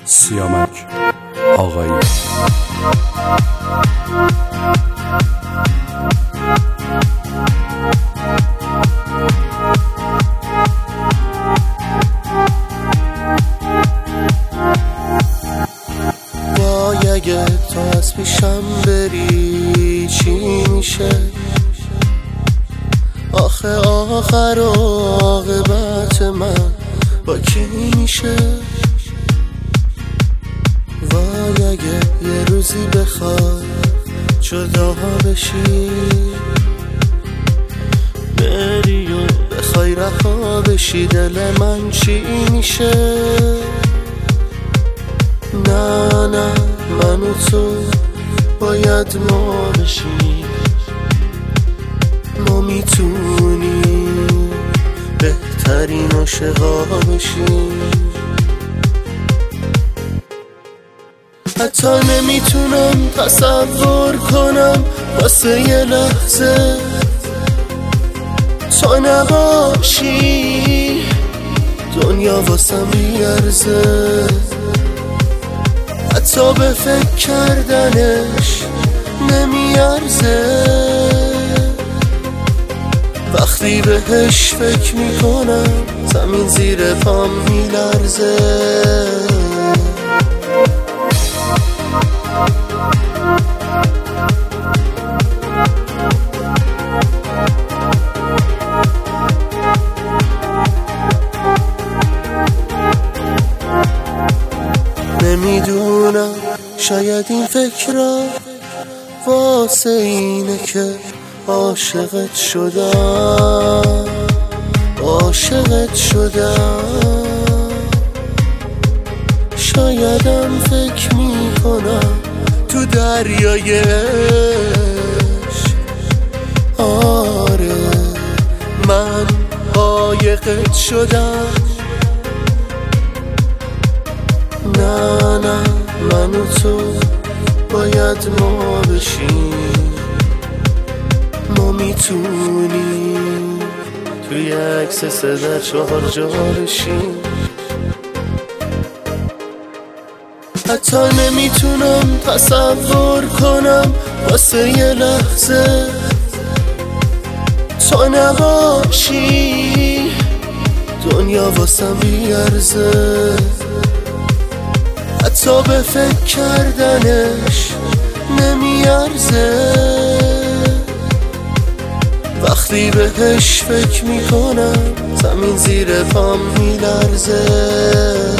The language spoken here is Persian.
سیامک آقایی. وای اگه تو از پیشم بری چی میشه؟ آخه آخر و عاقبت من با کی میشه؟ وای اگه یه روزی بخوای جدا بشی، بری و بخوای رها بشی، دل من چی میشه؟ نه من و تو باید ما بشیم، ما میتونیم بهترین عاشقا بشیم. حتی نمیتونم تصور کنم واسه یه لحظه تو نباشی، دنیا واسم بیارزه. حتی به فکر کردنش نمیارزه، وقتی بهش فکر میکنم زمین زیر پام میلرزه. نمیدونم، شاید این فکرها واسه اینه که عاشقت شدم، عاشقت شدم. شایدم فکر میکنم تو دریای عشق، آره من عاشقت شدم. نه من و تو باید ما بشیم، ما میتونیم توی عکس 3 در 4 جا بشیم. حتی نمیتونم تصور کنم واسه یه لحظه تو نباشی، دنیا واسم بیارزه. حتی به فکر کردنش نمیارزه، وقتی بهش فکر میکنم زمین زیر پام میلرزه.